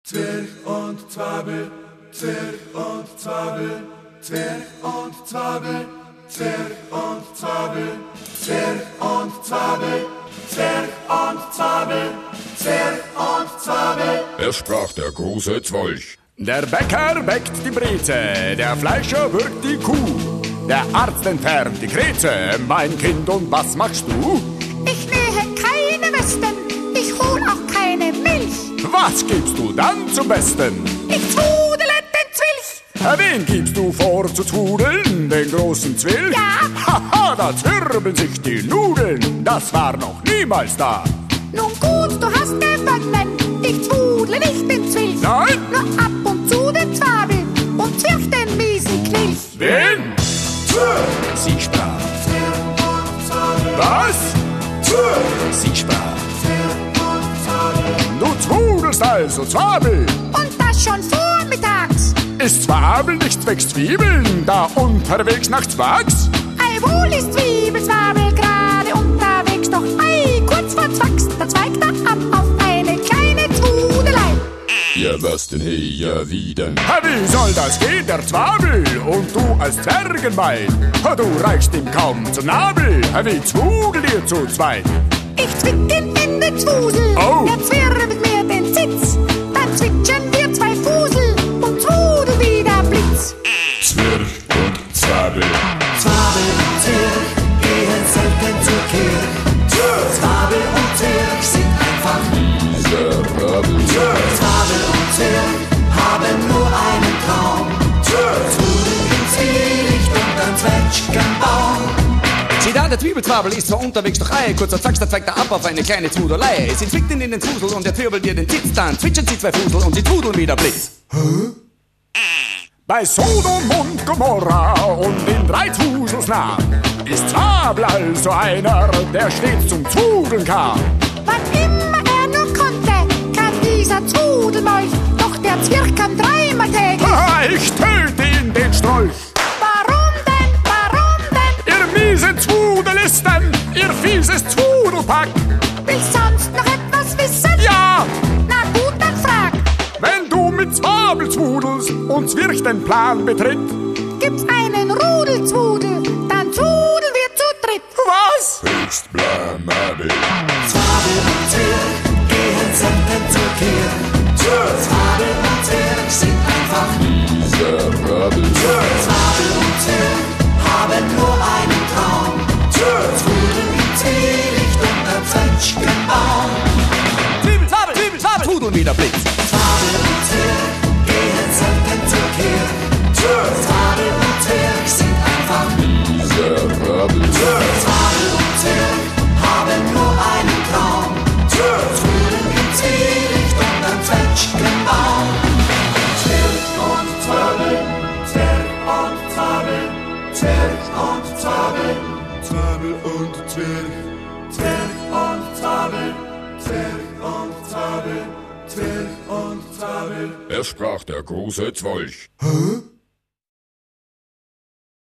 Zwerg und Zwabel, Zwerg und Zwabel, Zwerg und Zwabel, Zwerg und Zwabel, Zwerg und Zwabel, Zwerg und Zwabel, Zwerg und Zwabel. Es sprach der große Zwolch. Der Bäcker bäckt die Breze, der Fleischer würgt die Kuh, der Arzt entfernt die Krätze. Mein Kind, und was machst du? Ich nähe keine Westen, ich hol auch keine Milch. Was gibst du dann zum Besten? Ich zwudele den Zwilch. Wen gibst du vor zu zwudeln? Den großen Zwilch? Ja. Haha, da zwirbeln sich die Nudeln. Das war noch niemals da. Nun gut, du hast gewonnen, ich zwudle nicht den Zwilch. Nein? Nur ab und zu den Zwabel und Zwirch den miesen Knilch. Wen? Sie sprach. Was? Sie sprach. Du zwudelst also Zwabel. Und das schon vormittags. Ist Zwabel nicht zwecks Zwiebeln, da unterwegs nach Zwacks? Ei, wohl ist Zwiebelzwabel gerade unterwegs, doch ei, kurz vor Zwacks, da zweigt er ab auf eine kleine Zwudelei. Ja, was denn hey, ja, wie denn? Wie soll das gehen, der Zwabel? Und du als Zwergenbein? Du reichst ihm kaum zum Nabel. Wie zwudelt ihr zu zweit? Ich zwick ihn in den Zwusel, Oh. er zwirbelt mir den Sitz. Dann zwitschern wir zwei Fusel und zwudel wie der Blitz. Zwerg und Zwabel. Zwabel und Zwerg gehen selten zur Kirche. Zwabel und Zwerg sind einfach Miserabel. Zwabel und Zwerg haben nur einen Traum. Zwiebeln ins Zwielicht und ein Zwetschgenbaum. Sieh da, der Zwiebelzwabel ist zwar unterwegs, doch ei, kurzer Zack, da zeigt er ab auf eine kleine Zwudelei. Sie zwickt ihn in den Zwusel und er zwirbelt ihr den Zitz, dann zwitschern sie zwei Fusel und sie twudeln wie der Blitz. Bei Sodom und Gomorra und in 3 Zwusels nah ist Zwabel also einer, der stets zum Zwudeln kam. Wann immer er nur konnte, kann dieser Zwudelmolch, doch der Zwirch kann 3-mal täglich. Ich töte ihn, den Strolch. Warum denn, warum denn? Ihr miese Zwudelisten, ihr fieses Zwudelpack. Willst sonst noch etwas wissen? Ja, Na gut, dann frag. wenn du mit Zwabel zwudelst und Zwirch den Plan betritt. Gibt's einen Rudelzwudel, dann zwudeln wir zu dritt. Was? Höchst blamabel. Zwabel und Zwerg gehen selten zur Kirche. Zwabel und Zwerg sind einfach Miserabel. Zwabel und Zwerg haben nur einen Traum. Zwudeln im Zwielicht und ein Zwetschgenbaum. Zwiebelzwabel, Zwiebelzwabel, twudeln wie der Blitz. Zwabel und Zwerg gehen selten zur Kirche. Zwabel und Zwerg sind einfach Miserabel. Zwabel und Zwerg haben nur einen Traum. Zwudeln im Zwielicht und ein Zwetschgenbaum. Zwerg und Zwabel, Zwerg und Zwabel, Zwerg und Zwabel, Zwabel und Zwerg, Zwerg und Zwabel, Zwerg und Zwabel, Zwerg und Zwabel. Es sprach der große Zwolch. Hä?